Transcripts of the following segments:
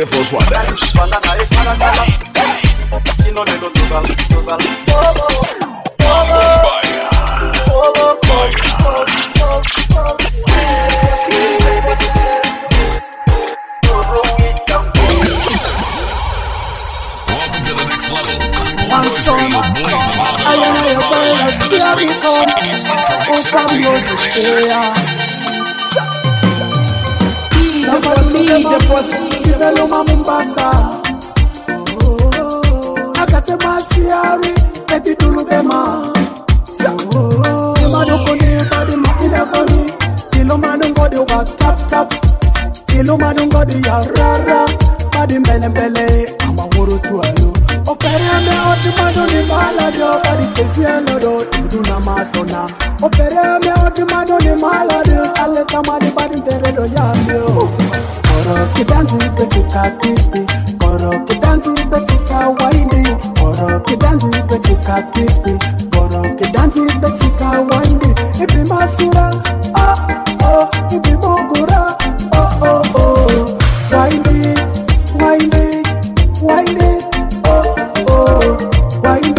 vos guardas. Welcome to the next level. One storm, I am a virus, here we come. Oh, from music, yeah. DJ Post, Tibeloma Mombasa. Akate Masiari, Eti Dulubema. Imadokoni, Badima, Inakoni. Iloma Dungodi, tap tap. Iloma Dungodi, Rara. Badim Belembele, Amawuru Tualu. Opere me odimado ni malado, badi teziano do induna masona. Opere me odimado ni malado, ale tamani badi teredo yamio. Koro kidanti betuka Kristi, koro kidanti betuka waindi, koro kidanti betuka Kristi, koro kidanti betuka waindi. Ibi masura, oh oh, ibi mogura, oh oh oh. Waindi, waindi, waindi. Wind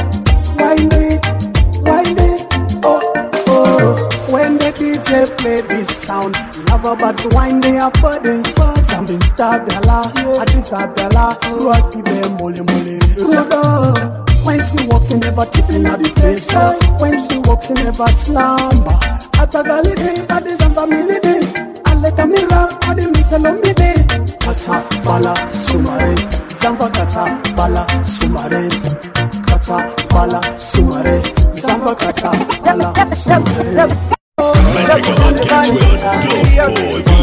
it, oh. When the DJ play this sound, love about to wind it up, body. Something start Bella, Adisabella, Rocky Bay, Molly. When she walks in, never tipping at the place. When she walks in, never slumber. Atagalide, Adizamba Milide, Aleta Mira, Adimitalomide. Kata, Bala, Sumare, Zamba Kata, Bala, Sumare. Kata, Bala, Sumare, Zamba Kata, Bala, Sumare. Magic on the catch with a dope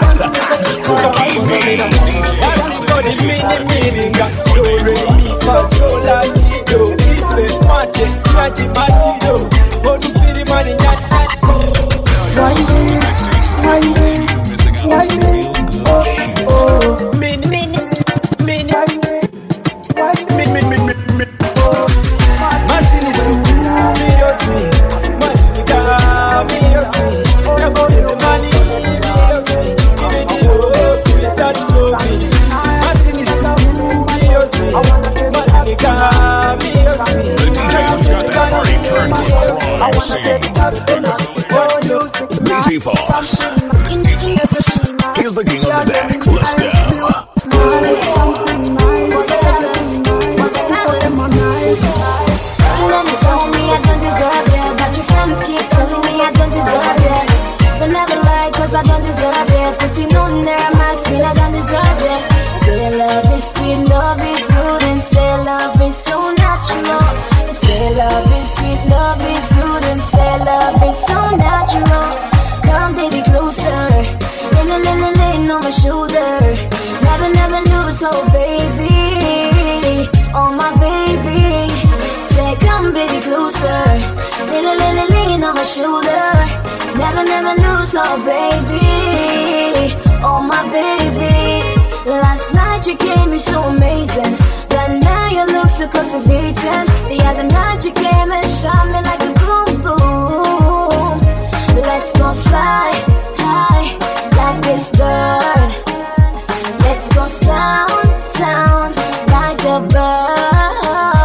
He's the king of the decks. Let's go. Told me I don't deserve it, but your friends keep telling me I don't deserve it. But never lie, cause I don't deserve it. Putting on there my screen, I don't deserve it. Say love is sweet, love is good, and say love is so natural. Say love is sweet, love is good, and say love is so natural. Come baby closer, lean on my shoulder. Never lose, oh baby, oh my baby. Say come baby closer, lean on my shoulder. Never lose, oh baby, oh my baby. Last night you gave me so amazing, but now you look so cultivating. The other night you came and shot me like a boom boom. Let's go fly high like this bird. Let's go sound like a bird.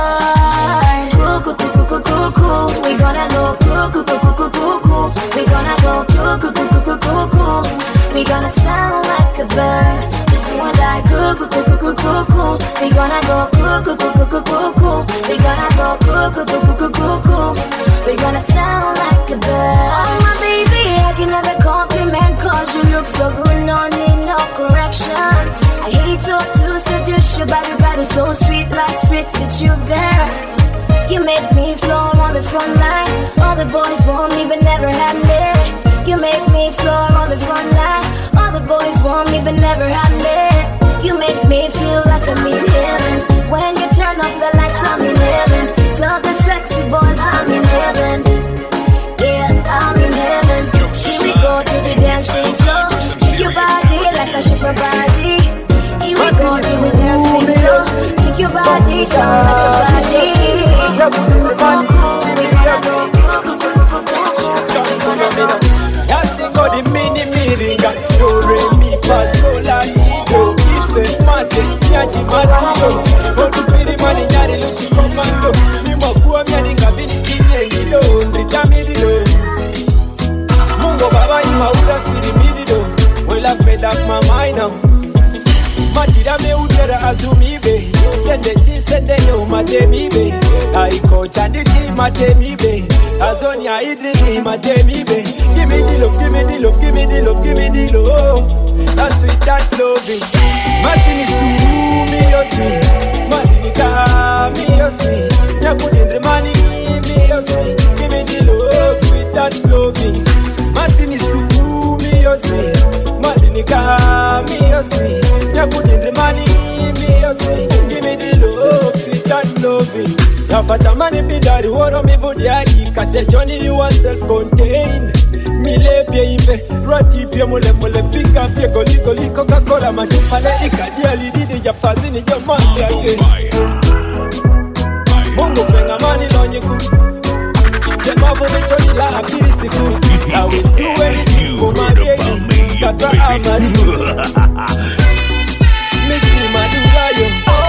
Cuckoo, we gonna go cuckoo. We gonna go cuckoo. We gonna sound like a bird. Just you and I cuckoo. We gonna go cuckoo. We gonna go cuckoo. We gonna sound like a bird. Oh my baby, I can never compliment, cause you look so good, no need no correction. I hate to seduce you, but your body so sweet, like sweet sugar. You make me flow on the front line. All the boys want me but never had me. You make me flow on the front line. All the boys want me but never had me. You make me feel like I'm in heaven. When you turn off the lights, I'm in heaven. Tell the sexy boys I'm in heaven. Yeah, I'm in heaven. Here we go to the dancing floor. Shake your body like I shake your body. Here we go to the dancing floor. Shake your body, sound like a body. We gonna go. Dancing on the mini got so re mi fa so la si do. If matilo. Otupiri mani nyari luchi komando. Ni mwakuwa miani kabini kinye nido. Ndritamirido. Mungo baba imaura sirimirido. Well I've made up my mind now. Matira me utera azumibe. Sende chi sende yo matemibe. Aiko chanditi matemibe. Azonia idli matemibe. Give me the love, give me the love, give me the love, give me the love. That's sweet, that loving. Masini sumi yosi. Manika mi yosi. Nyakudindri mani mi yosi. Give me the love, sweet, that loving. Masini sumi yosi. Manika mi yosi. Nyakudindri mani mi yosi. Give me the love, sweet, that loving. Yafata mani bidari woro mi vudiari. Kate Johnny you are self-contained. Mile pie ipe, roti pie mole fika pie goli Coca-Cola machupale ikadia lididi ya fazini jamani yake. Mungu fenga mani lonyiku. Jemavu michoni la hapiri siku. I will do anything for my baby. Kata amariku. Missy madurayo.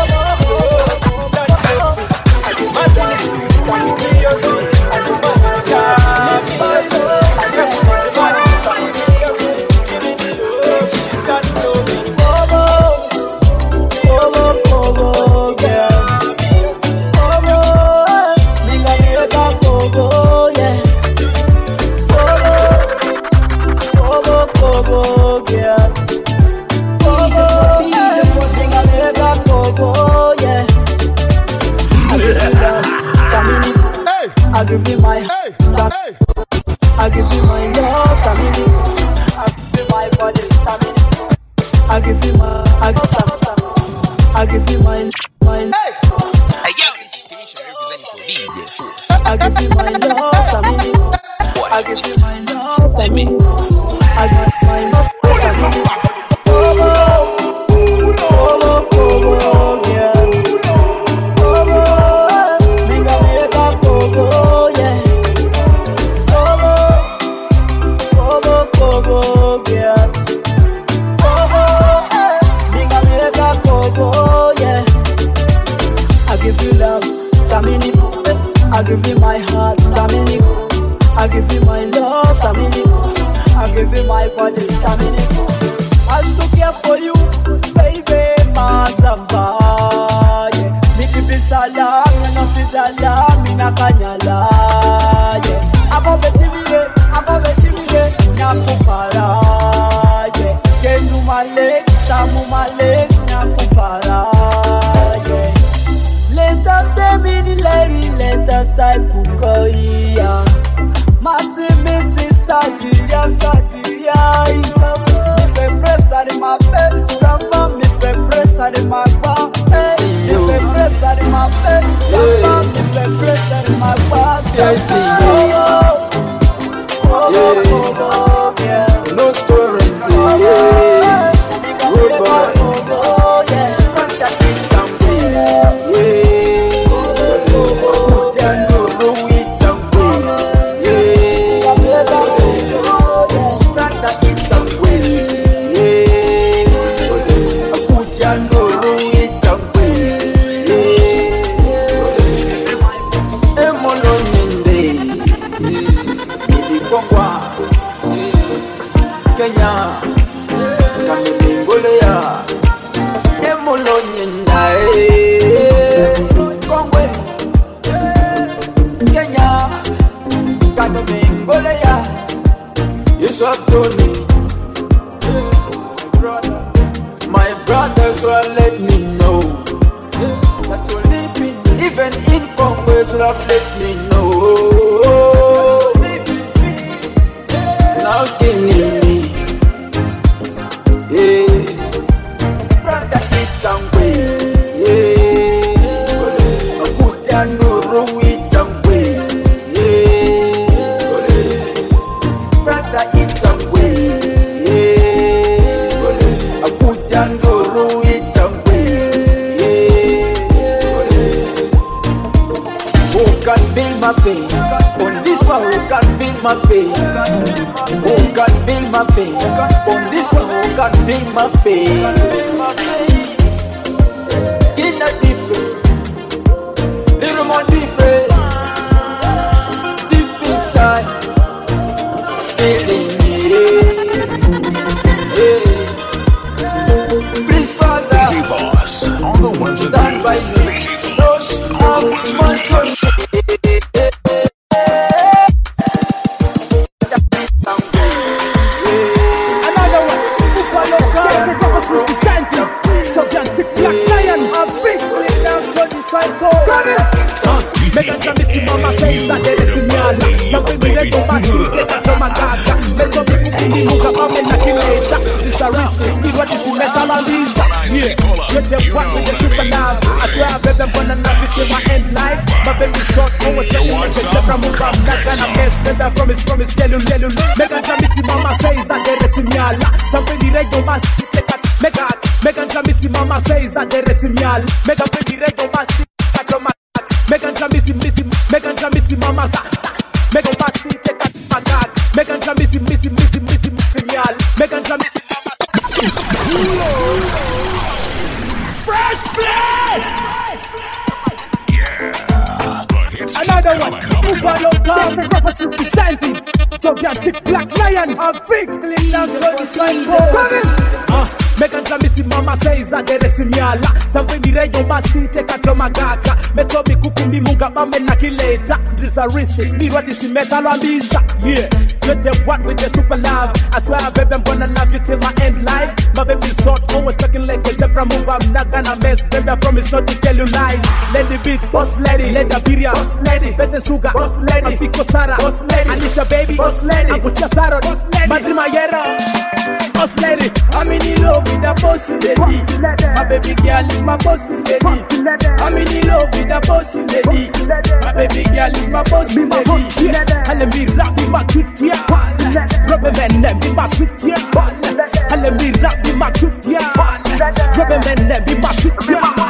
I give you my I give you my love, Tamini. I give you my body, Tamini. I give you my I give you my Hey yo, this station representing for DJ Force. I give you my love, Tamini. I give you my love, Tamini. I give you my love, Tamini. Oh, yeah. I give you my heart, Taminico. I give you my love, Taminico. I give you my body, Taminico. I still care for you, baby, Mazamba. Yeah. Me keep it salam, me no fit alarm, me na kanyala. Yeah. Above the TV, nyakupara. Yeah. Kenu male, chamu male, nyakupara. Yeah. Lenta temini leri, lenta type ukoia. Masi misi sadiria. Isama mi fe presa de ma pe, sama mi fe presa de ma pa. Mi fe presa de ma pe, sama mi fe presa de ma pa. No torrent, yeah. My brothers will let me know that you're living, even in Congress, will let me know. Now skinning me, yeah. Brother, it's a way, yeah. I put down the room, it's a way, yeah. Brother, it's a way, yeah. I put down the room, it's a way, yeah. Who can feel my pain? On this one, who can feel my pain? Who can feel my pain? On this one, who can feel my pain? someone different. Deep inside, feeling me. Please, Father, DJ Voss on the ones and stand by twos. me. DJ Voss Those are my son. Another one, Buffalo Girls, the Caucus representing. Gigantic Black Lion, I'm frequently down so disciple. Megan Jamisi Mama says that there is a nyala. Something we let go back to get a from a gaga. Let's go to the Muka Mama and Nakileta. This a risk, need what is in metal and visa. Yeah, get them one with the super love. I swear I bet them one and nothing till my end life. My baby short, always getting like a zebra move. I'm not gonna mess, baby, I promise, yellow. Megan Jamisi Mama says that there is a nyala. Something we let go back to get a Megan Jamisi Mama says that there is a nyala. Megan Jamisi Mama says Megan Jamisi Mama sa Megan Basi take a magad Megan Jamisi missy nyal Megan Jamisi Mama sa Fresh blood. Yeah, but it's Another one Buffalo Girls, the Caucus representing. Gigantic Black Lion, I'm frequently down so disciple. Megan Jamisi Mama says that there is a nyala. Something we read on Basi take a from a gaga. Meto mi kukumbi munga mame nakileta. This a risk, me what is in metal and visa. Yeah, get them one with the super love. I swear baby I'm gonna love you till my end life. My baby short, always talking like a zebra move. I'm not gonna mess, baby I promise not to tell you lies. Let the beat, boss lady, let the birria, boss lady, Bese Suga, boss lady, Afiko Sara, boss lady, Alicia baby, boss lady, Abucha Saro, boss lady, Madri Mayera, boss lady. I'm in love with the bossy lady. My baby girl is my bossy lady. I'm in love with the bossy lady. My baby girl is my bossy lady. And let me rap with my tooth, yeah. Rubber man, let me my sweet, yeah. And let me rap with my tooth, yeah. Rubber man, let me my sweet, yeah.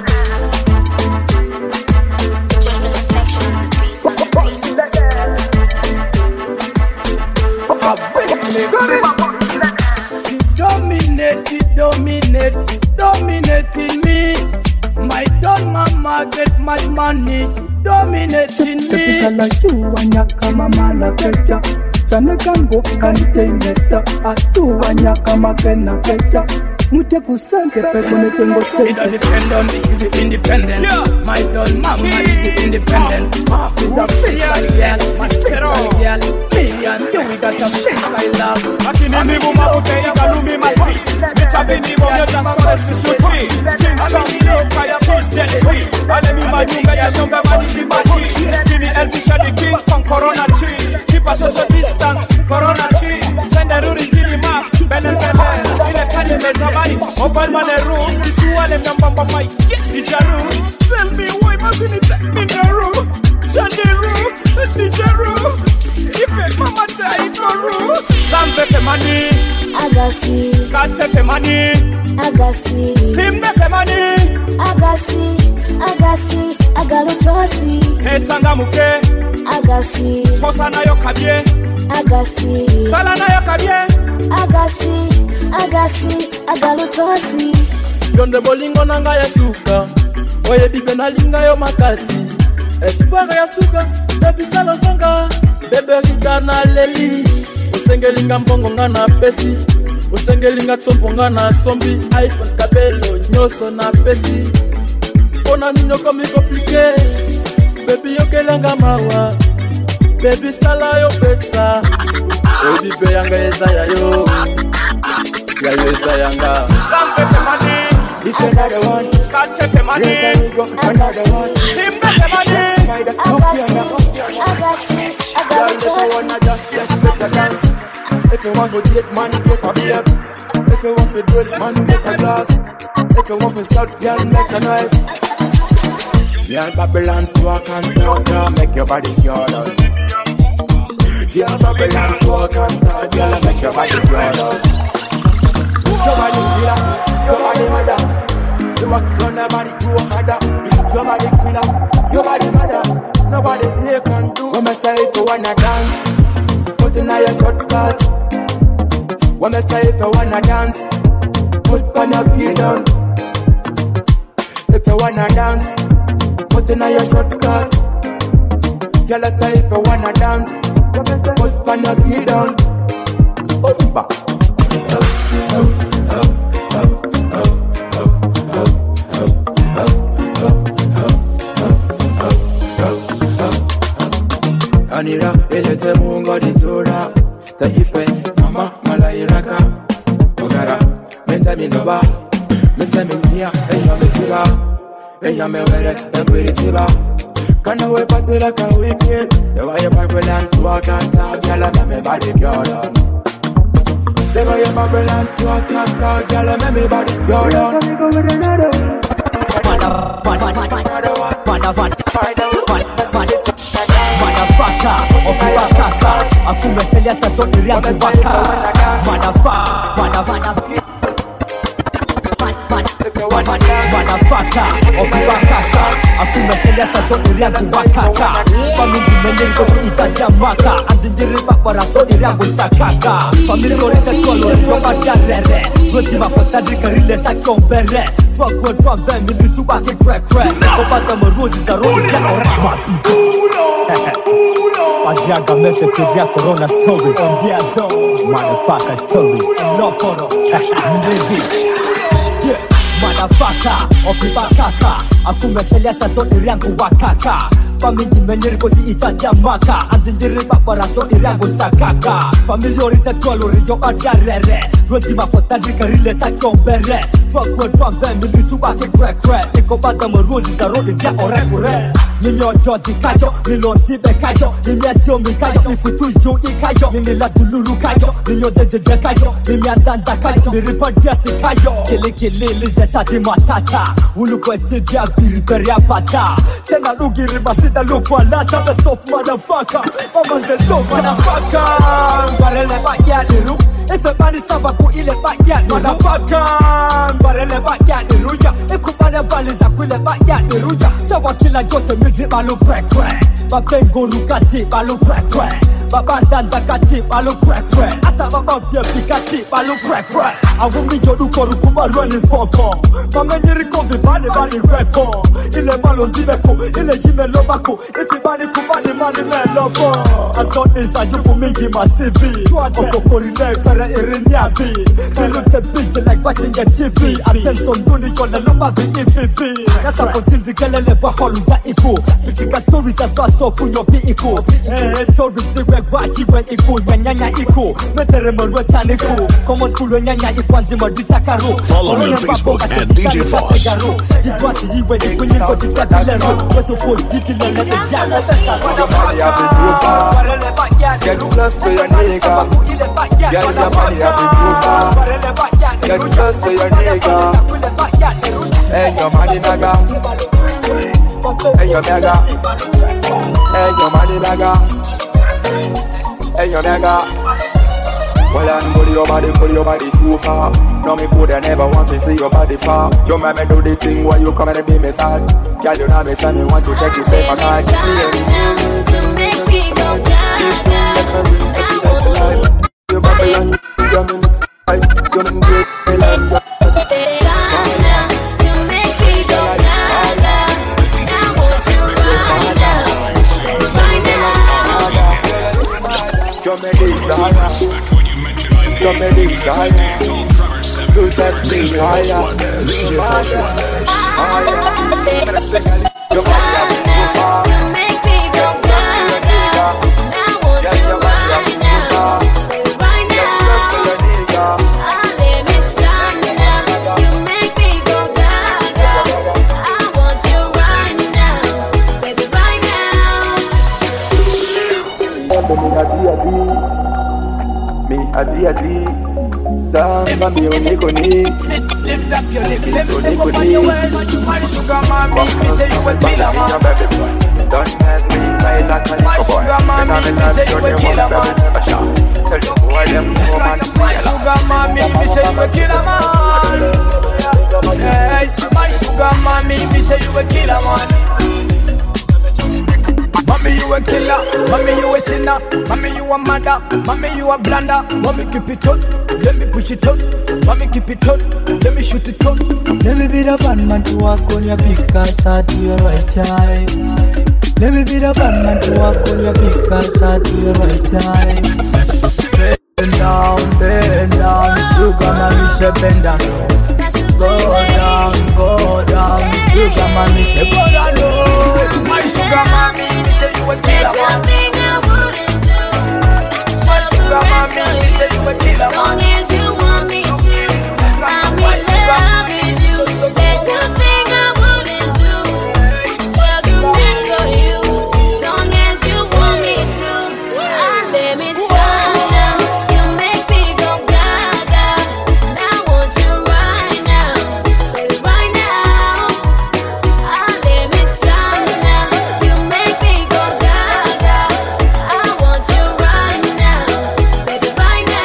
She dominating me. My dog mama get much money. She dominating me. Kala you wanyaka mama la kecha. Chane kango kaniteneta. Atu wanyaka makena kecha. Mute kusante peko netengo se. It don't depend on me, she's independent. Yeah. My dog mama is independent. She's a freestyle girl, freestyle girl. Me and you we got a freestyle love. Akini ni muma ute ikalumi masi. Mitabeni mo yoja sole sisuti. Chinchong no kaya chizeli. Alemi majunga ya nyonga mani maji. Kini elbisha di king from corona tree. Keep a social distance, corona tree. Send a ruri kini ma, belen belen. Ile kani metabani. Open man a room. This one em namba my DJ room. Tell me why mustn't it in the room? Johnny room, DJ room. If mama die in the room. Zambe fe money. Agasi. Kache fe money. Agasi. Simbe fe money. Agasi. Agalutosi. Esanga muke. Agasi. Kosa na yo kabie. Agasi. Sala na yo kabie. Agasi, agalutosi. Yonde bolingo nanga ya suka. Oye bibe na linga yo makasi. Espoir ya suka, baby salo sanga. Bebe rita na leli. Usengelinga mbongo nga na pesi. Usengelinga chompo nga na sombi. iPhone kabelo nyoso na pesi. Ona ninyo komi komplike. Baby yokelanga mawa. Baby sala yo pesa. Oye bibe yanga yeza yo. Yeza yanga. Zambe fe money. This another one. Kache fe money. Yes, I go another one. Simbe fe money. Agasi, Girl, if you wanna just make a dance. If you want to get money, get a beer. If you want to do it, man, get a glass. If you want to shout, girl, make a noise. Yeah, Babylon talk and talk, make your body scared out. Yeah, Babylon talk and talk, girl, make your body scared out. Your body killer, your body mother. You walk on the body, you harder. Your body killer, your body mother. Nobody here can do. When I say if you wanna dance, put in your short skirt. When I say if you wanna dance, put on your key down. If you wanna dance, put in your short skirt. Girl, I say if you wanna dance, put on your key down. Bumba. Anira, elete mungo di tura. Ta ife, mama, malairaka. Ogara, menta mi noba. Mesa mi nia, eya me tiba. Eya me were, empiri tiba. Kana we party like a weekend. The way you Babylon walk and talk, girl, I make me body go down. The way you Babylon walk and talk, girl, I make me body go down. Motherfucker, okubakaka, akumeselia saso iriangu baka. Motherfucker, okubakaka, akumeselia saso iriangu bakaka. Family menyengo kuitaja maka, anzinjiri bakbara so iriangu sakaka. Family orite tolo roma jarere, roti mafasadi karile tachombere. Drug them in the super crack. Kopata marozi za road ya orama people. Adiaga mete pedia corona stories on their zone. Motherfucker stories. No photo. Yeah. Motherfucker, okibakaka, akumeselia saso iriangu wakaka. Family menyengo kuitaja maka, anzinjiri bakbara so iriangu sakaka. Family orite tolo riyo adarere, roti mafasadi karile tachombere. Drug them in the super crack. Ekobata marozi za road ya orama. Mimi ojoji kajo, milonti be kajo, mimi asio mi kajo, mifutu yu i kajo, mimi la duluru kajo, mimi ojeje kajo, mimi andanda kajo, mi ripadia si kajo. Kili lize sati matata, uluko etidia biriberi apata. Tena lugiri masida luko alata, be stop motherfucker, mama de look motherfucker. Barele baya niru, ife mani saba ku ile baya motherfucker. Barele baya niruja, ikubane vali za kuile baya niruja. Sawa kila jote mi balu crack. Babengo rukati balu crack. Babandanda kati balu crack. Ata baba pia pikati balu crack. Awumi jodu koru kuma running for. Mamenyiri kovi bani refo. Ile malo ndibeko, ile jime lobako. Ifi bani kubani mani me lobo. Azon insaju fumingi masivi. Okokorine kare irinyavi. Milute busy like watching a TV. Attention duni jole loba VEVV. Nasa potindi kelele kwa holuza iku. Pitika stories as fast so funyo pi iku. Stories diwe wachi we iku. Nyanya iku. Metere morwe chaniku. Common kulo nyanya iku anzima ditakaru. Follow me on Facebook at DJ Foss. Jibwasi yiwe iku nyinko ditakilero. Weto po dipilele de jana. Get close to your nigga. Get your body up in proof. Get close to your nigga. Hey, your money naga. Hey, your mega. Hey, your money naga. Hey, your mega. Well, I'm pull your body too far. No, me could never want to see your body far. You make me do the thing where you come and be me sad. Girl, you know me son, me want to take you safe again. You make me go gaga. You Babylon, you're minute. You're in great Milan. You make me go gaga. I want you right now. You're my desire. You're my desire. You set me higher. DJ Foss Wonders. You're my You make me go gaga. I want you right now. Right now. I let me thunder. You make me go gaga. I want you right now. Baby, right now. Me a D. Samba mi unikoni. Lift up your lip, let me say for my words. My sugar mommy, me say you a killer man. Don't let me play like a My sugar mommy, me say you a killer man. Tell you who I am, woman. My sugar mommy, me say you a killer man. Hey, my sugar mommy, me say you a killer man. Mommy, you a killer. Mommy, you a sinner. Mommy, you a mother. Mommy, you a blunder. Mommy, keep it on. Let me push it on. Mommy, keep it on. Let me shoot it on. Let me be the bad man to walk on your big ass at your right time. Let me be the bad man to walk on your big ass at your right time. Bend down, sugar mommy say bend down. Go down, sugar mommy say go down. My sugar mommy, me say you a killer man. My sugar mommy, me say you a killer man. Long as you want me to, I'm in love with you. There's nothing I wouldn't do. Sugar man for you. Long as you want me to, I'll let me stand now. You make me go gaga. And I want you right now, baby, right now. I'll let me stand now. You make me go gaga. I want you right now, baby, right now.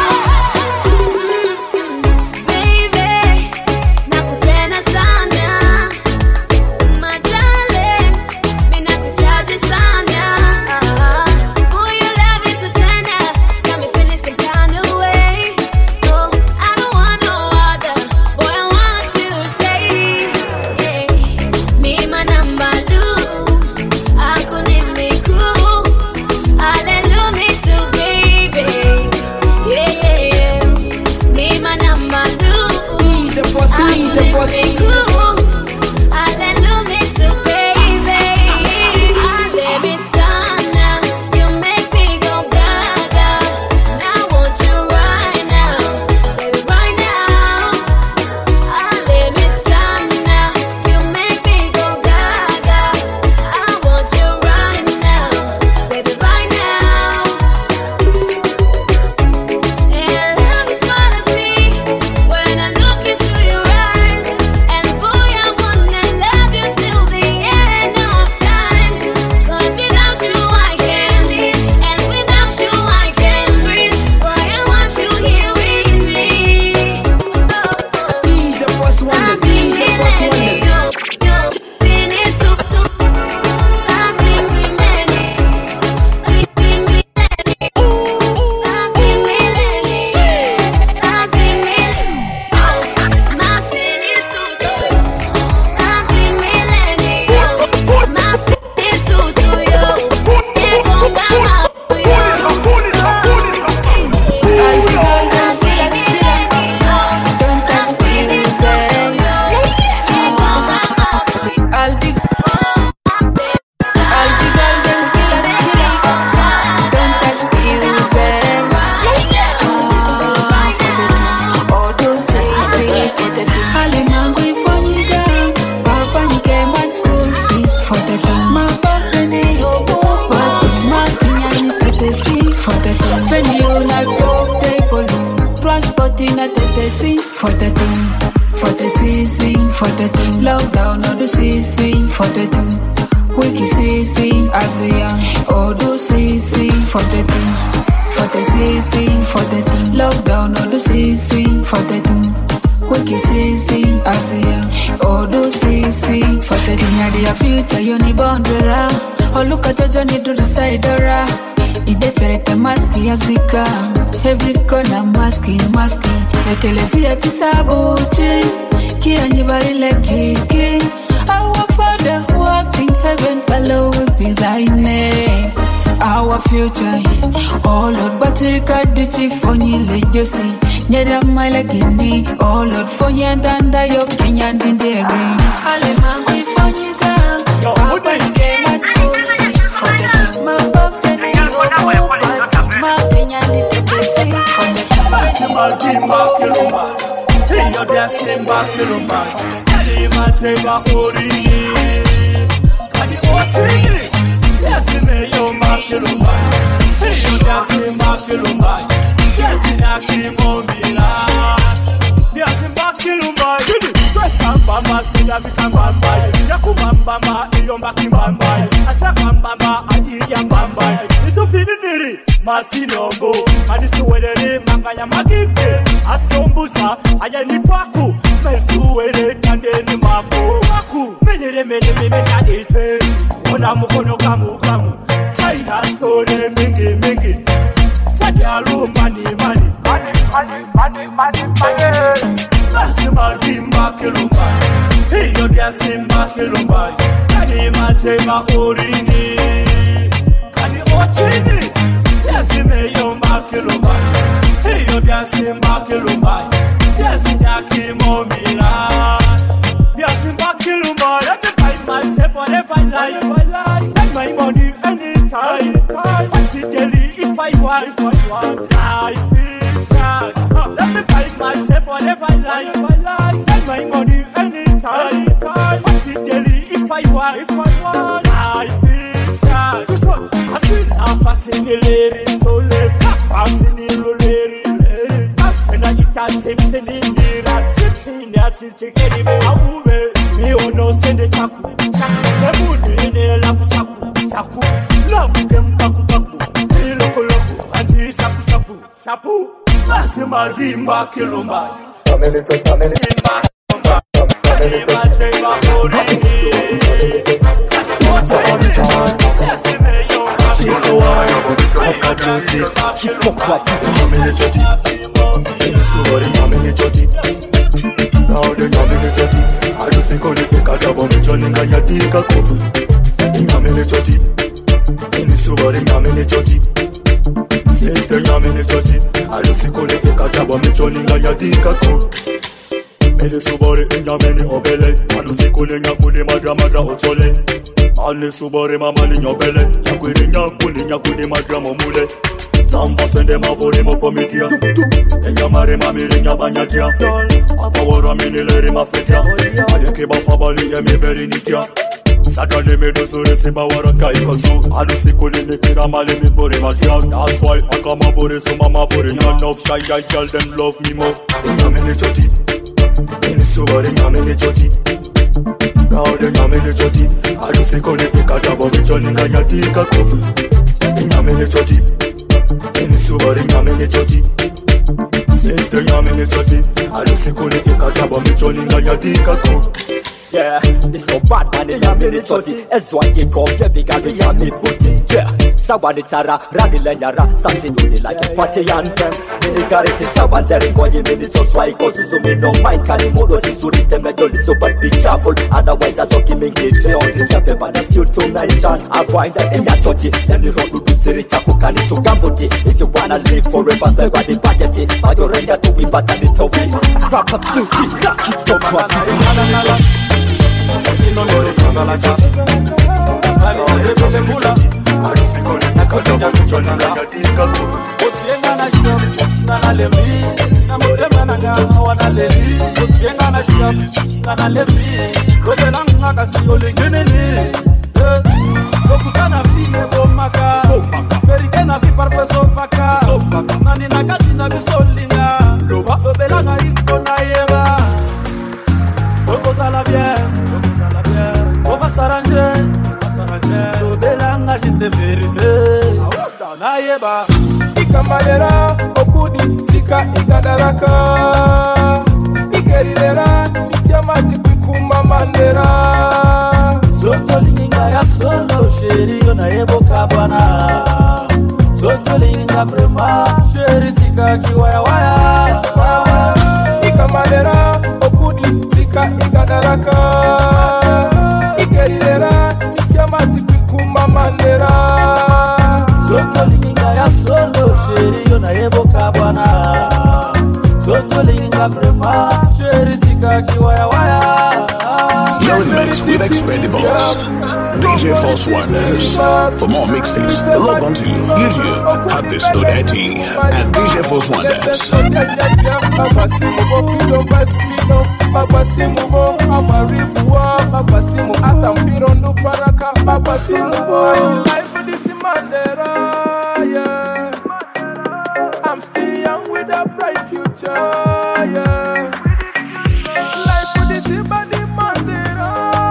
Baby, nakupenda sana, my darling. Mimi nakuhitaji sana. Boy, your love is so tender, it's got me feeling some kind of way. No, I don't want no other. Boy, I want you to stay. Yeah, me my number two. I couldn't make cool. Hallelujah, me too, baby. Yeah. Me my number two. DJ Boss, DJ Boss. Hallelujah, me too, baby. Let me sana. You make me go gaga. And I want you right now, baby, right now. Let me sana. You make me go gaga. I want you right now, baby, right now. And love is what I see when I look into your eyes. And boy, I wanna love you till the end of time. 'Cause without you I can't live, and without you I can't breathe. Boy, I want you here with me. DJ Boss Wonders, DJ Boss Wonders. For the CC, for the team, lockdown or the CC, for the team, wiki CC, ASEAN, or the CC, for the team, for the CC, for the team, lockdown or the CC, for the team, wiki CC, ASEAN, or the CC, for the team. Now the future you need boundary, or look at your journey to the side ora. Idecherete maski ya zika, every corner maski, ekelezia tisabuchi, kia nyibarile kiki. Our Father who art in heaven, hallowed be thy name. Our future, oh Lord, batirika dichi fonyi lejosi, nyera maile gindi, oh Lord, fonyi andanda yo Kenya ndinderi. Ale mangi fonyi ga, papa nge much school fees for the team, my birthday. Bamba sida vikambamba yakubamba iyomba kimbamba asakambamba ayiyambamba isupiniri masinongo adisuwelele manganya magike asombuza ayanitwaku mesuwele tandeni mako waku menyere menye kadise ona mukono kamu China story mingi. Sadialu money. Basima dimba kilumba. Hey, yo dia simba kilumba. Kani matema orini. Kani ochini. Yasime yo makilumba. Hey, yo dia simba kilumba. Yasinyaki momila. Yasimba kilumba. Let me buy myself whatever I like. Spend my money anytime. Particularly if I want. Life is short. Let me buy myself whatever I like. Spend my money anytime. Particularly if I want. Life is short. I see half a lady, so let's have in the lady. And I can't take the Nira, tipsy, chicken, me no send the chaku. The moon in the love chaku. Love them baku. Me loco, and he sapu. Basima dimba kilomba. Sister yamene choti, alusikole ekataba micholinga yadika ko. Mele subore yamene obele, alusikole nyakude madra ochole. Ale subore mamali nyobele, nyakude madra momule. Samba sende mavori mokomitia, enyamare mamiri nyabanyatia. Afawara minilere mafetia, ayeke bafabali emiberi nitia. Saturday me do so simba waraka ikosu alusikole nekira male me for my child. That's why I come over so mama for it. None of shy guy tell them love me more. Nyamene choti, ini subare nyamene choti. Proud nyamene choti, alusikole pekata bo micholinga yatika ko. Nyamene choti, ini subare nyamene choti. Sister nyamene choti, alusikole pekata bo micholinga yatika ko. Yeah, it's no bad man in a minute choti. It's why you come to big and you me booty. Yeah, Sawani Tara, Rani Lenyara, Sassy like a party and them. Mini Garis is Sawan, there in Koyi minutes or so I go to me no mind. Kanimodo is to read the medal, so but be careful. Otherwise, I talk him in gate. On the Japan, but a few to mention. I find that in that choti. Then you run to Siri Chakukani to Gambuti. If you wanna live forever, so I got the budget. But you're ready to be better than to be. Rap up beauty, keep up what no more kama la cha sali lebele mula alisikoni nakatoka kuchona ngatika ku okienga na shop na lebi na mutema na gawa wana leli okienga na shop na lebi kobela ngaka sio lengenene okutana pie bomaka perikena vi parfeso faka nani nakati na bisolinga loba obela na info na yeba Okozala bien, on va s'arranger, Lobelanga juste vérité. Naïeba, Ikamalera, Okudi, Tika, Ikadaraka, Ikerilera, Itiamati, Pikuma, Mandera. Zotolinga ya solo, chéri, Onaebo Kabana. Zotolinga vraiment, chéri, Tika, Kiwaya, Waya. Ikamalera, Okudi, Tika, Ikadaraka, Ikerilera, Itiamati, Pikuma, Mandera. Zotolinga ya solo, chéri, Onaebo Kabana. Zotolinga vraiment, chéri, Tika, Kiwaya, Waya. You're in the mix with Expendables, DJ False Wonders. For more mixtapes, log on to YouTube at this Dodati and DJ False Wonders. I'm still young with a bright future, yeah. Life with this body Mandela,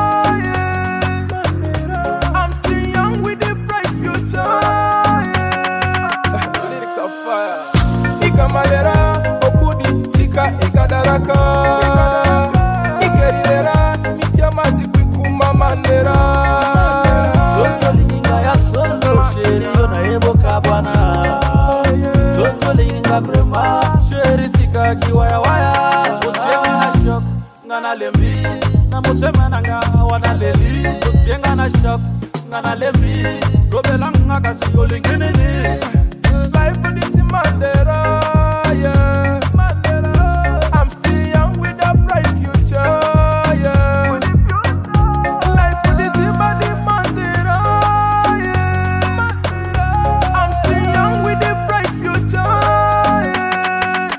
yeah. I'm still young with a bright future, yeah. Lyrical fire. Ikamalera, Okudi, Tika, Ikadaraka, Ikerilera, Mitiamati, Pikuma, Mandela. Zotolinga ya solo, chéri, na ebo kabwana. Zotolinga vrema, sheri tika kiwaya waya. Utienga na shock, ngana lembi. Na mutema nanga wana leli. Utienga na shock, ngana lembi. Gobelanga kasi yolinginini. Life for this Mandela, yeah. Mandela. I'm still young with a bright future, yeah. Life for this Mandela, yeah. I'm still young with a bright future, yeah.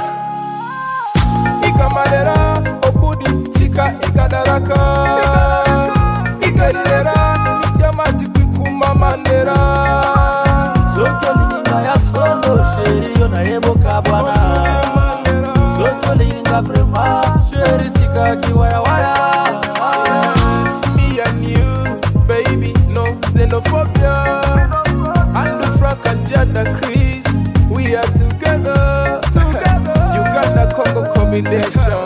Ikamalera, okudi, chika, ikadaraka. Ikalera, nichamati kikuma Mandela. Zotolinga ya solo, sheri yo na ebo kabwana. Zotolinga vrema, sheri tika kiwaya waya. Me and you, baby, no xenophobia. And the Frank and Jada Chris, we are together. Uganda Congo combination.